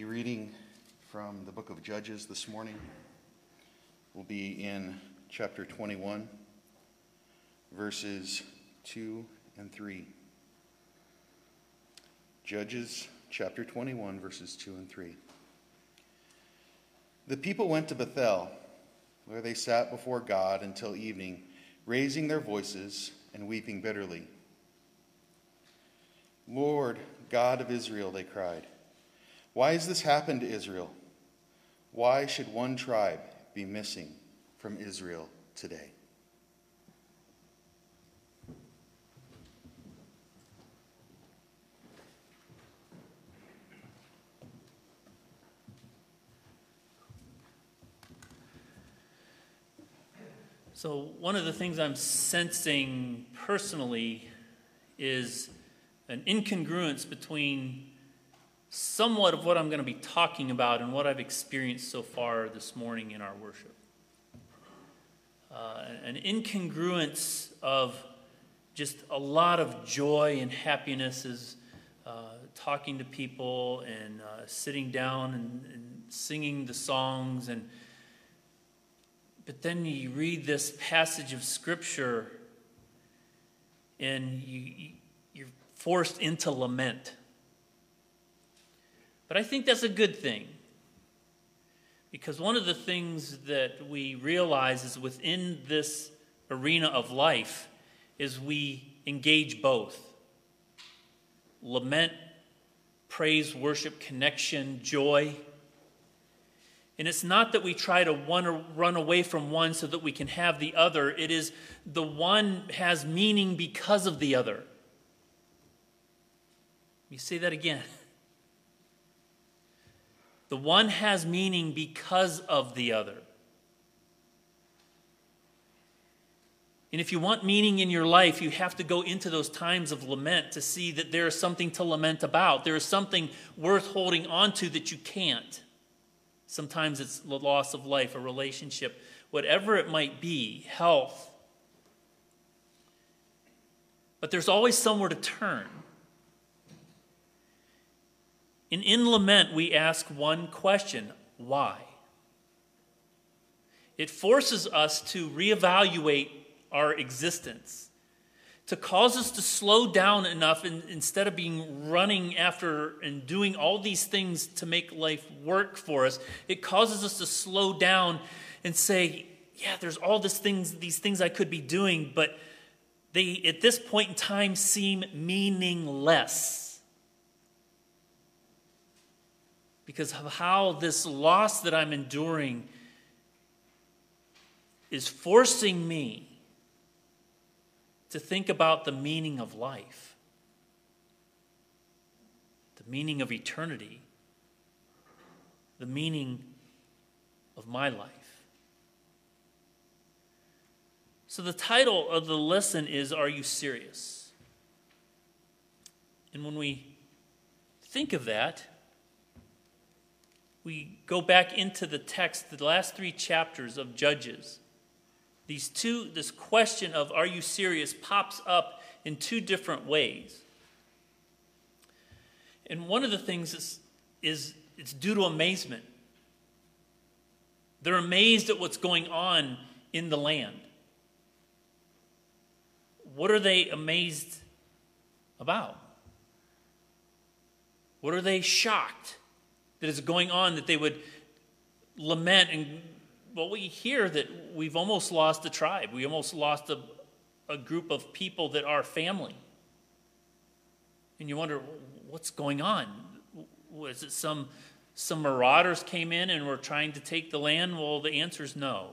be reading from the book of Judges this morning. We'll be in chapter 21, verses 2 and 3. Judges chapter 21, verses 2 and 3. The people went to Bethel, where they sat before God until evening, raising their voices and weeping bitterly. Lord, God of Israel, they cried, why has this happened to Israel? Why should one tribe be missing from Israel today? So one of the things I'm sensing personally is an incongruence between somewhat of what I'm going to be talking about and what I've experienced so far this morning in our worship. An incongruence of just a lot of joy and happiness as talking to people and sitting down and singing the songs. But then you read this passage of Scripture and you're forced into lament. But I think that's a good thing, because one of the things that we realize is within this arena of life is we engage both. Lament, praise, worship, connection, joy. And it's not that we try to run away from one so that we can have the other. It is the one has meaning because of the other. Let me say that again. The one has meaning because of the other. And if you want meaning in your life, you have to go into those times of lament to see that there is something to lament about. There is something worth holding on to that you can't. Sometimes it's the loss of life, a relationship, whatever it might be, health. But there's always somewhere to turn. And in lament, we ask one question: why? It forces us to reevaluate our existence, to cause us to slow down enough, and instead of being running after and doing all these things to make life work for us, it causes us to slow down and say, yeah, there's all these things I could be doing, but they, at this point in time, seem meaningless. Because of how this loss that I'm enduring is forcing me to think about the meaning of life, the meaning of eternity, the meaning of my life. So the title of the lesson is, Are You Serious? And when we think of that, we go back into the text, the last 3 chapters of Judges. This question of are you serious pops up in 2 different ways. And one of the things is it's due to amazement. They're amazed at what's going on in the land. What are they amazed about? What are they shocked that is going on, that they would lament? And well, we hear that we've almost lost a tribe. We almost lost a group of people that are family. And you wonder, what's going on? Was it some marauders came in and were trying to take the land? Well, the answer is no.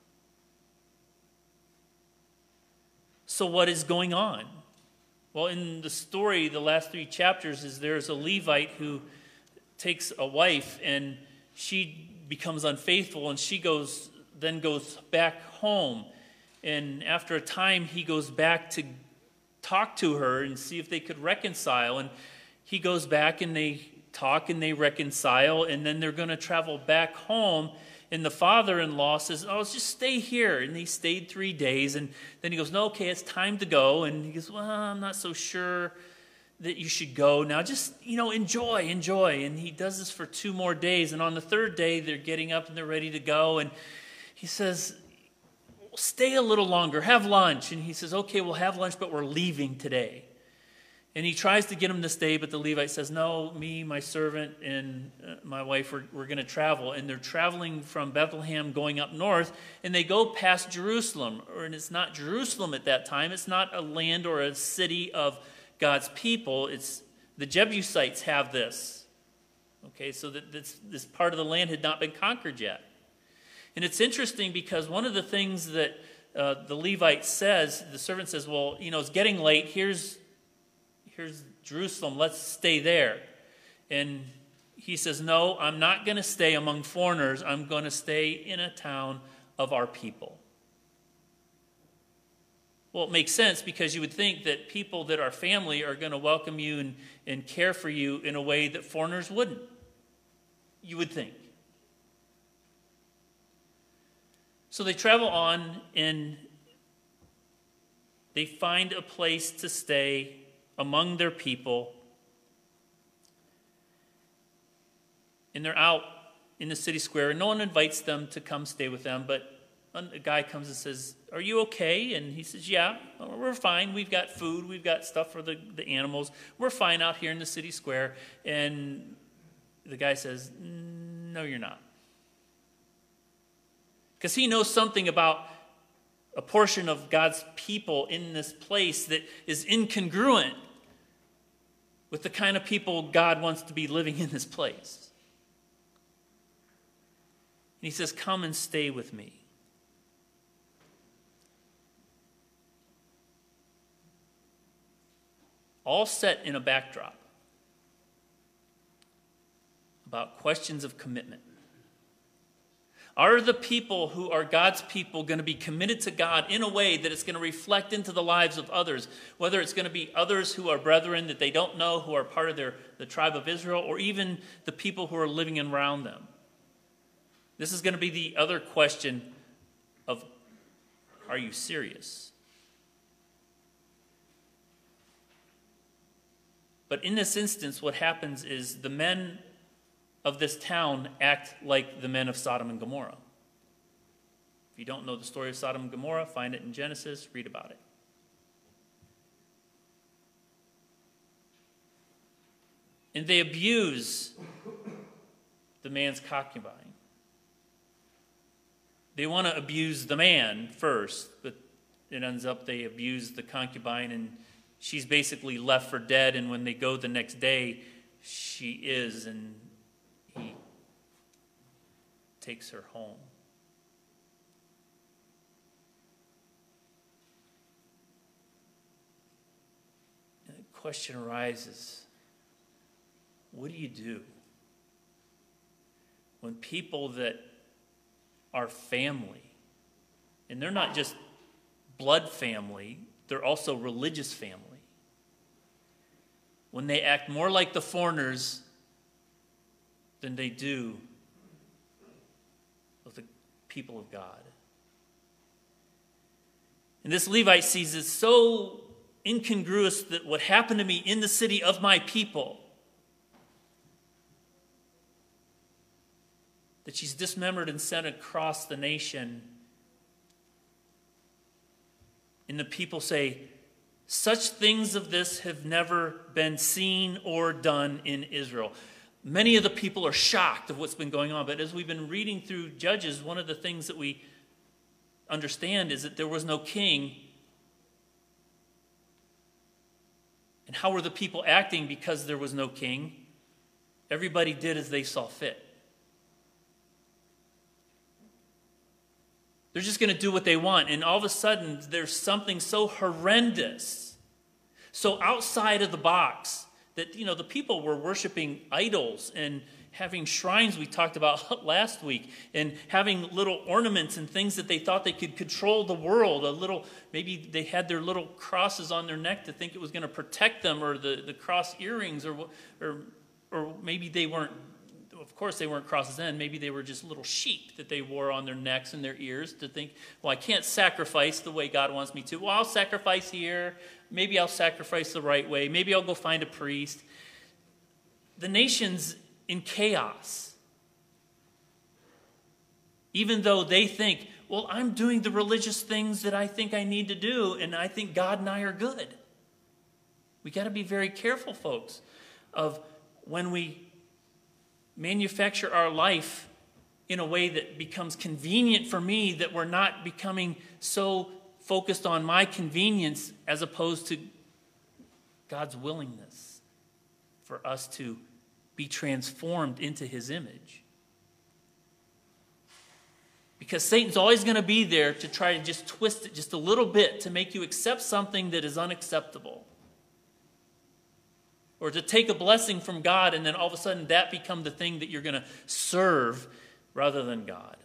So what is going on? Well, in the story, the last 3 chapters, is there's a Levite who takes a wife and she becomes unfaithful, and she goes back home. And after a time, he goes back to talk to her and see if they could reconcile. And he goes back and they talk and they reconcile, and then they're going to travel back home. And the father-in-law says, oh, let's just stay here. And he stayed 3 days. And then he goes, no, okay, it's time to go. And he goes, well, I'm not so sure. that you should go. Now just, enjoy. And he does this for 2 more days. And on the 3rd day, they're getting up and they're ready to go. And he says, stay a little longer, have lunch. And he says, okay, we'll have lunch, but we're leaving today. And he tries to get him to stay, but the Levite says, no, me, my servant, and my wife, we're going to travel. And they're traveling from Bethlehem going up north, and they go past Jerusalem. And it's not Jerusalem at that time. It's not a land or a city of God's people. It's the Jebusites have this. Okay, so that this part of the land had not been conquered yet. And it's interesting because one of the things that the Levite says, the servant says, well, it's getting late. Here's Jerusalem. Let's stay there. And he says, no, I'm not going to stay among foreigners. I'm going to stay in a town of our people. Well, it makes sense because you would think that people that are family are going to welcome you and care for you in a way that foreigners wouldn't. You would think. So they travel on and they find a place to stay among their people. And they're out in the city square, and no one invites them to come stay with them, but a guy comes and says, are you okay? And he says, yeah, we're fine. We've got food. We've got stuff for the animals. We're fine out here in the city square. And the guy says, no, you're not. Because he knows something about a portion of God's people in this place that is incongruent with the kind of people God wants to be living in this place. And he says, come and stay with me. All set in a backdrop about questions of commitment. Are the people who are God's people going to be committed to God in a way that it's going to reflect into the lives of others? Whether it's going to be others who are brethren that they don't know, who are part of the tribe of Israel, or even the people who are living around them. This is going to be the other question of, are you serious? But in this instance, what happens is the men of this town act like the men of Sodom and Gomorrah. If you don't know the story of Sodom and Gomorrah, find it in Genesis, read about it. And they abuse the man's concubine. They want to abuse the man first, but it ends up they abuse the concubine, and she's basically left for dead, and when they go the next day, she is, and he takes her home. And the question arises, what do you do when people that are family, and they're not just blood family, they're also religious family, when they act more like the foreigners than they do of the people of God? And this Levite sees it so incongruous that what happened to me in the city of my people, that she's dismembered and sent across the nation. And the people say, such things of this have never been seen or done in Israel. Many of the people are shocked of what's been going on. But as we've been reading through Judges, one of the things that we understand is that there was no king. And how were the people acting because there was no king? Everybody did as they saw fit. They're just going to do what they want. And all of a sudden, there's something so horrendous, so outside of the box, that, the people were worshiping idols and having shrines we talked about last week, and having little ornaments and things that they thought they could control the world. Maybe they had their little crosses on their neck to think it was going to protect them, or the cross earrings, or maybe they weren't of course, they weren't crosses then. Maybe they were just little sheep that they wore on their necks and their ears to think, well, I can't sacrifice the way God wants me to. Well, I'll sacrifice here. Maybe I'll sacrifice the right way. Maybe I'll go find a priest. The nation's in chaos. Even though they think, well, I'm doing the religious things that I think I need to do, and I think God and I are good. We got to be very careful, folks, of when we manufacture our life in a way that becomes convenient for me, that we're not becoming so focused on my convenience as opposed to God's willingness for us to be transformed into his image. Because Satan's always going to be there to try to just twist it just a little bit to make you accept something that is unacceptable. Or to take a blessing from God and then all of a sudden that become the thing that you're going to serve rather than God.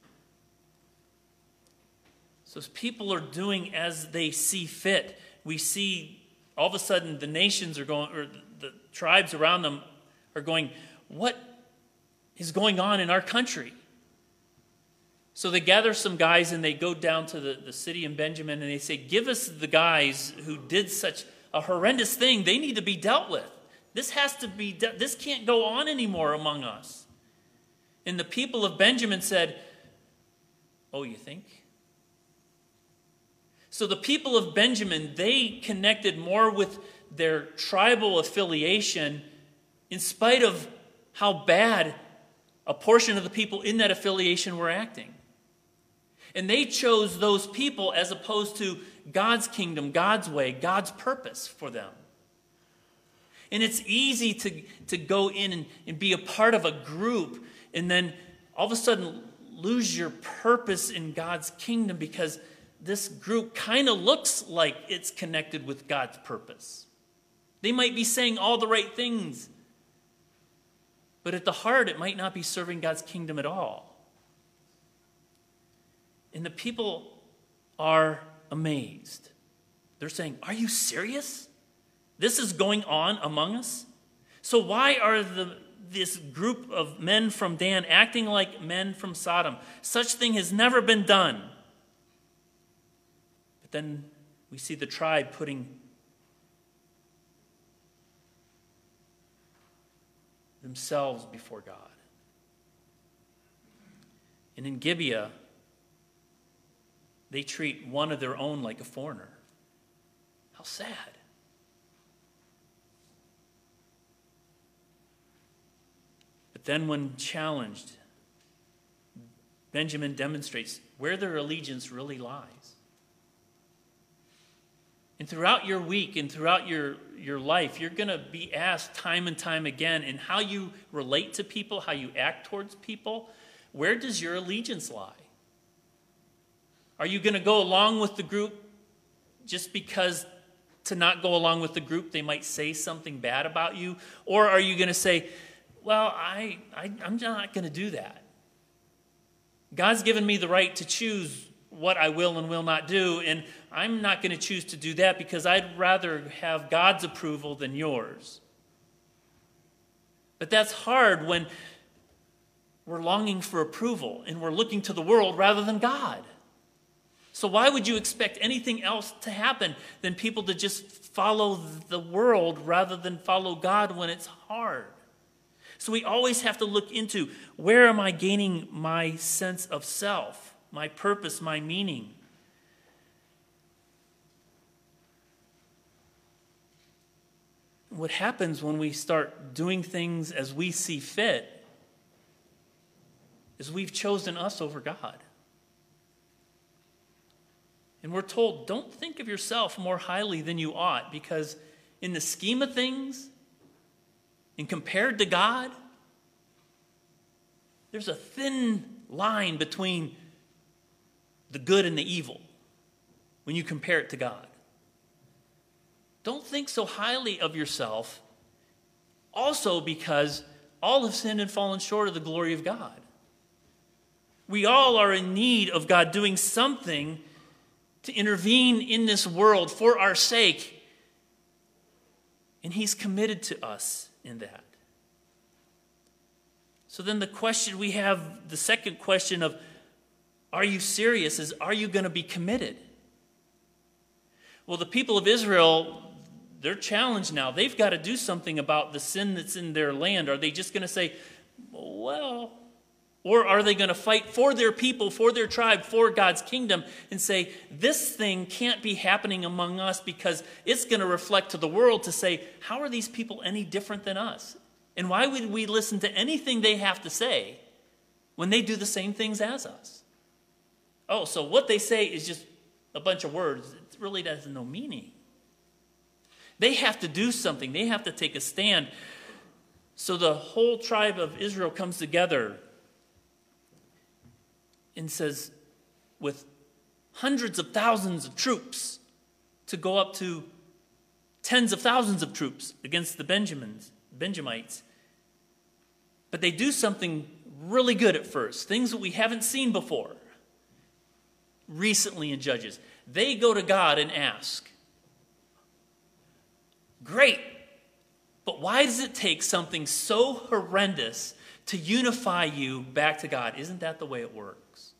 So as people are doing as they see fit, we see all of a sudden the nations are going, or the tribes around them are going, what is going on in our country? So they gather some guys and they go down to the city in Benjamin and they say, give us the guys who did such a horrendous thing. They need to be dealt with. This has to be, this can't go on anymore among us. And the people of Benjamin said, oh, you think? So the people of Benjamin, they connected more with their tribal affiliation in spite of how bad a portion of the people in that affiliation were acting. And they chose those people as opposed to God's kingdom, God's way, God's purpose for them. And it's easy to go in and be a part of a group and then all of a sudden lose your purpose in God's kingdom because this group kind of looks like it's connected with God's purpose. They might be saying all the right things, but at the heart it might not be serving God's kingdom at all. And the people are amazed. They're saying, are you serious? This is going on among us? So why are this group of men from Dan acting like men from Sodom? Such thing has never been done. But then we see the tribe putting themselves before God. And in Gibeah, they treat one of their own like a foreigner. How sad. But then when challenged, Benjamin demonstrates where their allegiance really lies. And throughout your week and throughout your life, you're going to be asked time and time again in how you relate to people, how you act towards people, where does your allegiance lie? Are you going to go along with the group just because to not go along with the group they might say something bad about you? Or are you going to say, well, I'm not going to do that. God's given me the right to choose what I will and will not do, and I'm not going to choose to do that because I'd rather have God's approval than yours. But that's hard when we're longing for approval and we're looking to the world rather than God. So why would you expect anything else to happen than people to just follow the world rather than follow God when it's hard? So we always have to look into, where am I gaining my sense of self, my purpose, my meaning? What happens when we start doing things as we see fit is we've chosen us over God. And we're told, don't think of yourself more highly than you ought, because in the scheme of things, and compared to God, there's a thin line between the good and the evil when you compare it to God. Don't think so highly of yourself, also because all have sinned and fallen short of the glory of God. We all are in need of God doing something to intervene in this world for our sake. And he's committed to us in that. So then the question we have, the second question of, are you serious, is are you going to be committed? Well, the people of Israel, they're challenged now. They've got to do something about the sin that's in their land. Are they just going to say, well, or are they going to fight for their people, for their tribe, for God's kingdom, and say, this thing can't be happening among us because it's going to reflect to the world to say, how are these people any different than us? And why would we listen to anything they have to say when they do the same things as us? Oh, so what they say is just a bunch of words. It really has no meaning. They have to do something. They have to take a stand. So the whole tribe of Israel comes together and says, with hundreds of thousands of troops, to go up to tens of thousands of troops against the Benjamites. But they do something really good at first, things that we haven't seen before recently in Judges. They go to God and ask, great, but why does it take something so horrendous to unify you back to God? Isn't that the way it works?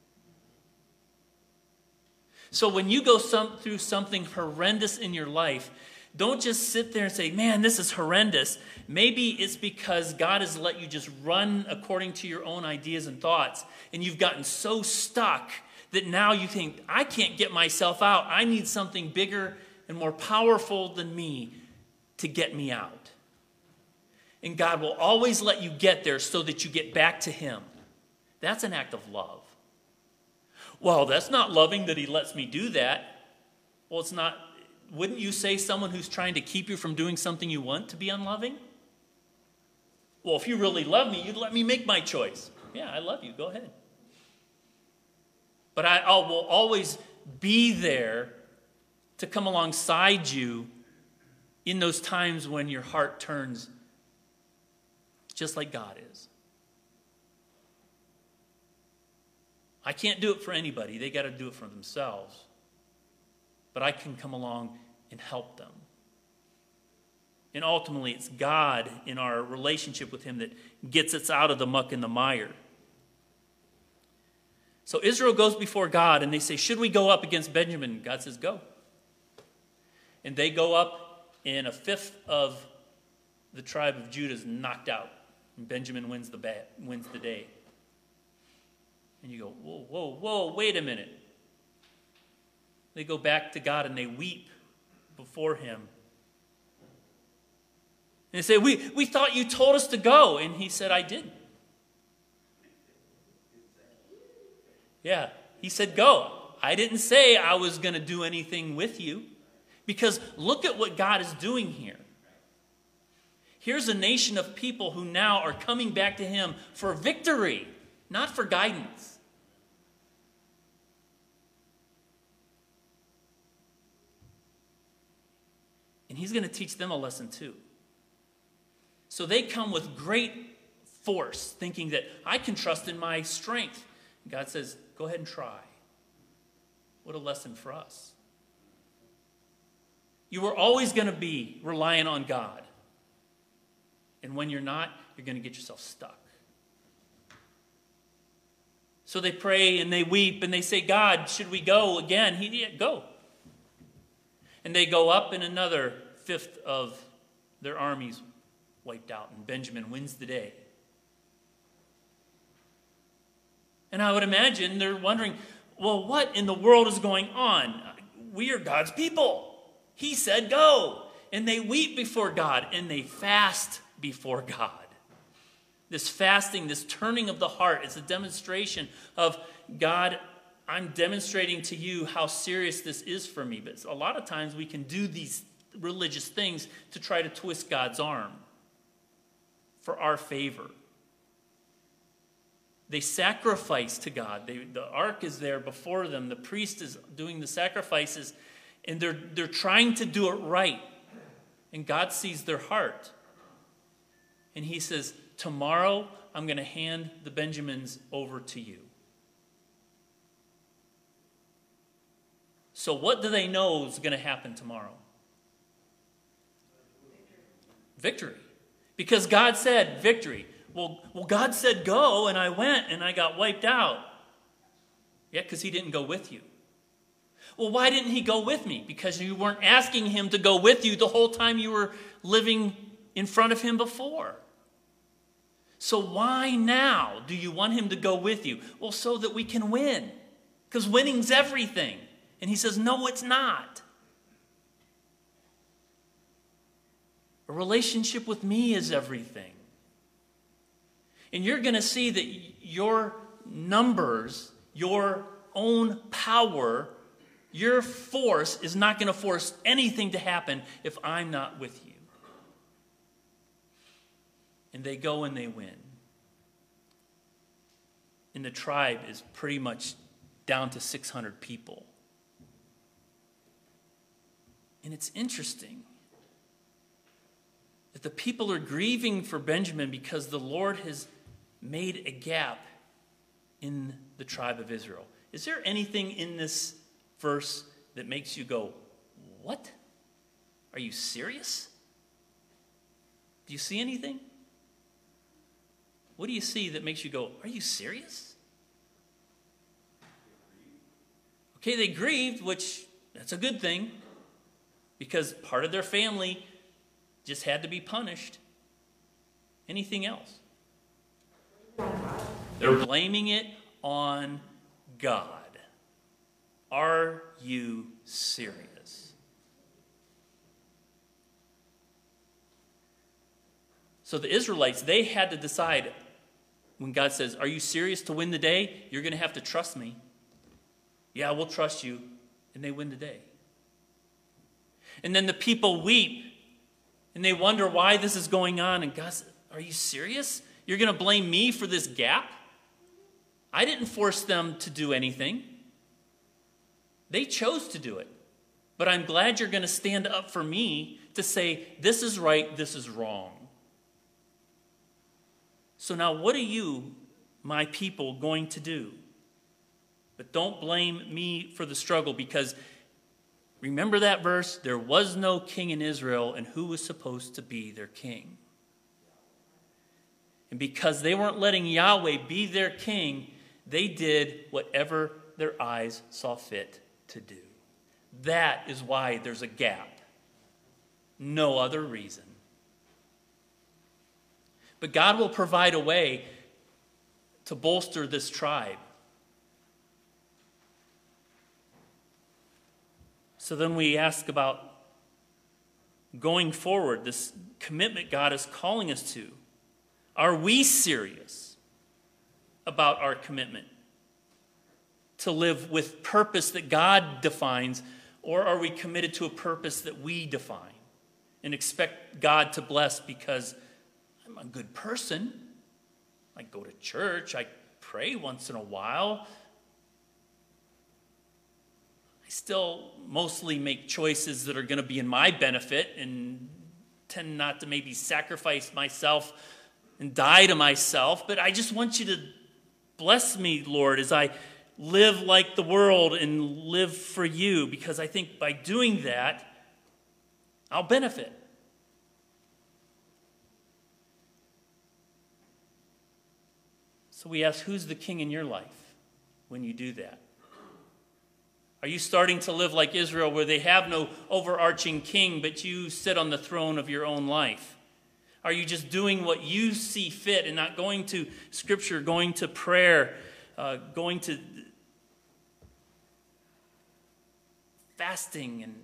So when you go through something horrendous in your life, don't just sit there and say, man, this is horrendous. Maybe it's because God has let you just run according to your own ideas and thoughts, and you've gotten so stuck that now you think, I can't get myself out. I need something bigger and more powerful than me to get me out. And God will always let you get there so that you get back to him. That's an act of love. Well, that's not loving that he lets me do that. Well, it's not. Wouldn't you say someone who's trying to keep you from doing something you want to be unloving? Well, if you really love me, you'd let me make my choice. Yeah, I love you. Go ahead. But I will always be there to come alongside you in those times when your heart turns just like God is. I can't do it for anybody. They got to do it for themselves. But I can come along and help them. And ultimately, it's God in our relationship with him that gets us out of the muck and the mire. So Israel goes before God and they say, should we go up against Benjamin? God says, go. And they go up, and a fifth of the tribe of Judah is knocked out. And Benjamin wins the day. And you go, whoa, wait a minute. They go back to God and they weep before him. And they say, we thought you told us to go. And he said, I did. Yeah, he said, go. I didn't say I was going to do anything with you. Because look at what God is doing here. Here's a nation of people who now are coming back to him for victory, not for guidance. And he's going to teach them a lesson too. So they come with great force, thinking that I can trust in my strength. And God says, go ahead and try. What a lesson for us. You are always going to be relying on God. And when you're not, you're going to get yourself stuck. So they pray and they weep and they say, God, should we go again? Go. And they go up, and another fifth of their armies wiped out, and Benjamin wins the day. And I would imagine they're wondering, well, what in the world is going on? We are God's people. He said go. And they weep before God, and they fast before God. This fasting, this turning of the heart, it's a demonstration of God, I'm demonstrating to you how serious this is for me. But a lot of times we can do these religious things to try to twist God's arm for our favor. They sacrifice to God. The ark is there before them. The priest is doing the sacrifices, and they're trying to do it right. And God sees their heart. And he says, tomorrow I'm going to hand the Benjamins over to you. So what do they know is going to happen tomorrow? Victory. Because God said victory. Well, God said go, and I went, and I got wiped out. Yeah, because he didn't go with you. Well, why didn't he go with me? Because you weren't asking him to go with you the whole time you were living in front of him before. So why now do you want him to go with you? Well, so that we can win. Because winning's everything. And he says, no, it's not. A relationship with me is everything. And you're going to see that your numbers, your own power, your force is not going to force anything to happen if I'm not with you. And they go and they win. And the tribe is pretty much down to 600 people. And it's interesting that the people are grieving for Benjamin because the Lord has made a gap in the tribe of Israel. Is there anything in this verse that makes you go, what? Are you serious? Do you see anything? What do you see that makes you go, are you serious? Okay, they grieved, which that's a good thing, because part of their family just had to be punished. Anything else? They're blaming it on God. Are you serious? So the Israelites, they had to decide when God says, are you serious to win the day? You're going to have to trust me. Yeah, we'll trust you. And they win the day. And then the people weep. And they wonder why this is going on. And God says, are you serious? You're going to blame me for this gap? I didn't force them to do anything. They chose to do it. But I'm glad you're going to stand up for me to say, this is right, this is wrong. So now what are you, my people, going to do? But don't blame me for the struggle, because remember that verse? There was no king in Israel, and who was supposed to be their king? And because they weren't letting Yahweh be their king, they did whatever their eyes saw fit to do. That is why there's a gap. No other reason. But God will provide a way to bolster this tribe. So then we ask about going forward, this commitment God is calling us to. Are we serious about our commitment to live with purpose that God defines, or are we committed to a purpose that we define and expect God to bless because I'm a good person? I go to church, I pray once in a while. I still mostly make choices that are going to be in my benefit and tend not to maybe sacrifice myself and die to myself. But I just want you to bless me, Lord, as I live like the world and live for you, because I think by doing that, I'll benefit. So we ask, who's the king in your life when you do that? Are you starting to live like Israel, where they have no overarching king, but you sit on the throne of your own life? Are you just doing what you see fit and not going to Scripture, going to prayer, going to fasting and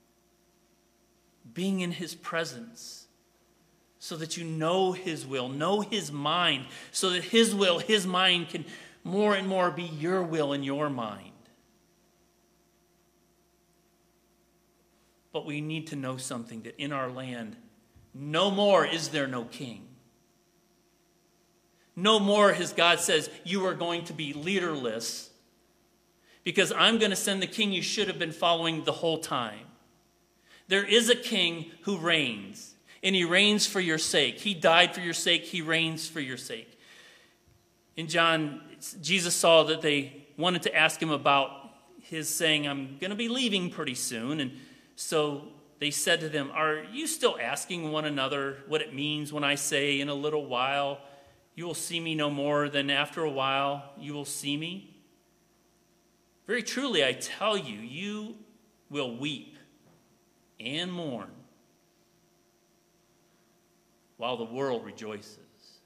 being in his presence, so that you know his will, know his mind, so that his will, his mind can more and more be your will and your mind? But we need to know something, that in our land, no more is there no king. No more has God says, you are going to be leaderless, because I'm going to send the king you should have been following the whole time. There is a king who reigns, and he reigns for your sake. He died for your sake. He reigns for your sake. In John, Jesus saw that they wanted to ask him about his saying, I'm going to be leaving pretty soon. And so they said to them, are you still asking one another what it means when I say in a little while You will see me no more, then after a while you will see me. Very truly, I tell you, you will weep and mourn while the world rejoices.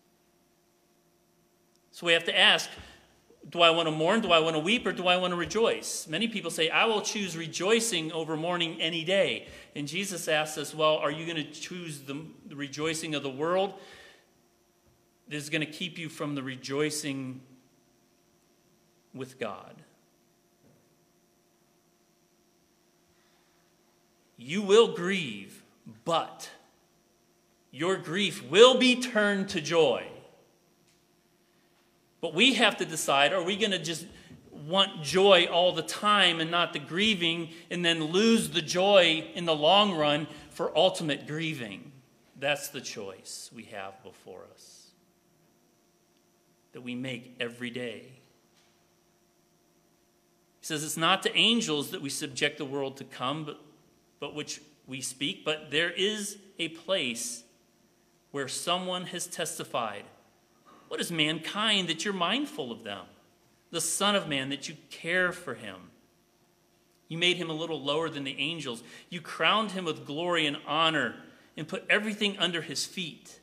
So we have to ask, do I want to mourn, do I want to weep, or do I want to rejoice? Many people say, I will choose rejoicing over mourning any day. And Jesus asks us, well, are you going to choose the rejoicing of the world that is going to keep you from the rejoicing with God? You will grieve, but your grief will be turned to joy. But we have to decide, are we going to just want joy all the time and not the grieving, and then lose the joy in the long run for ultimate grieving? That's the choice we have before us, that we make every day. He says it's not to angels that we subject the world to come, but which we speak, but there is a place where someone has testified. What is mankind that you're mindful of them? The Son of Man that you care for him. You made him a little lower than the angels. You crowned him with glory and honor and put everything under his feet.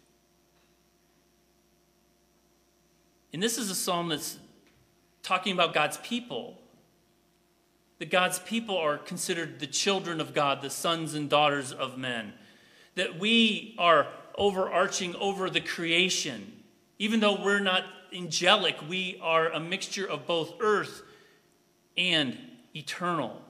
And this is a psalm that's talking about God's people. That God's people are considered the children of God, the sons and daughters of men. That we are overarching over the creation. Even though we're not angelic, we are a mixture of both earth and eternal.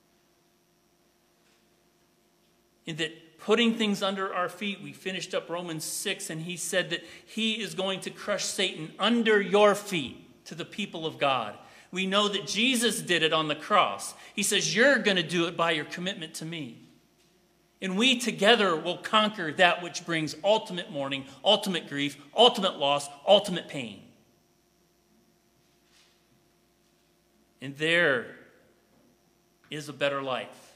And that putting things under our feet, we finished up Romans 6, and he said that he is going to crush Satan under your feet to the people of God. We know that Jesus did it on the cross. He says, you're going to do it by your commitment to me. And we together will conquer that which brings ultimate mourning, ultimate grief, ultimate loss, ultimate pain. And there is a better life.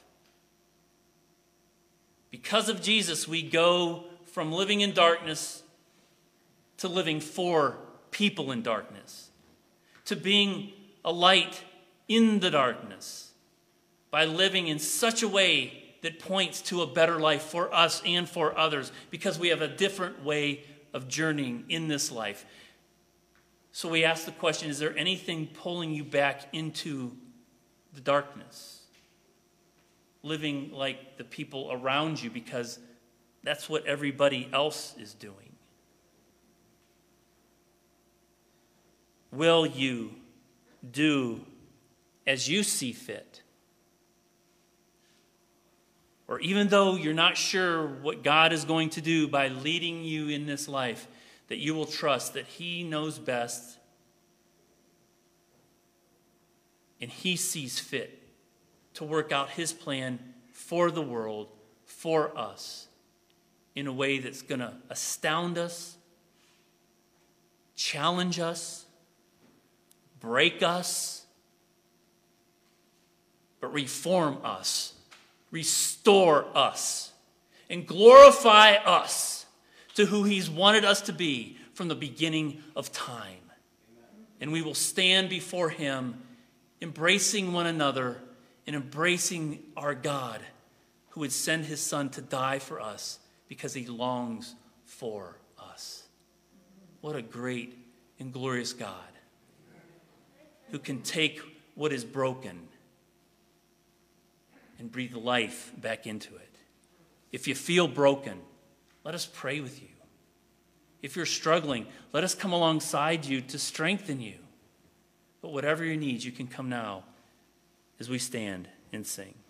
Because of Jesus, we go from living in darkness to living for people in darkness, to being a light in the darkness by living in such a way that points to a better life for us and for others, because we have a different way of journeying in this life. So we ask the question, is there anything pulling you back into the darkness? Living like the people around you because that's what everybody else is doing. Will you do as you see fit? Or even though you're not sure what God is going to do by leading you in this life, that you will trust that he knows best and he sees fit to work out his plan for the world, for us, in a way that's going to astound us, challenge us, break us, but reform us, restore us, and glorify us to who he's wanted us to be from the beginning of time. And we will stand before him, embracing one another and embracing our God, who would send his Son to die for us because he longs for us. What a great and glorious God, who can take what is broken and breathe life back into it. If you feel broken, let us pray with you. If you're struggling, let us come alongside you to strengthen you. But whatever your needs, you can come now as we stand and sing.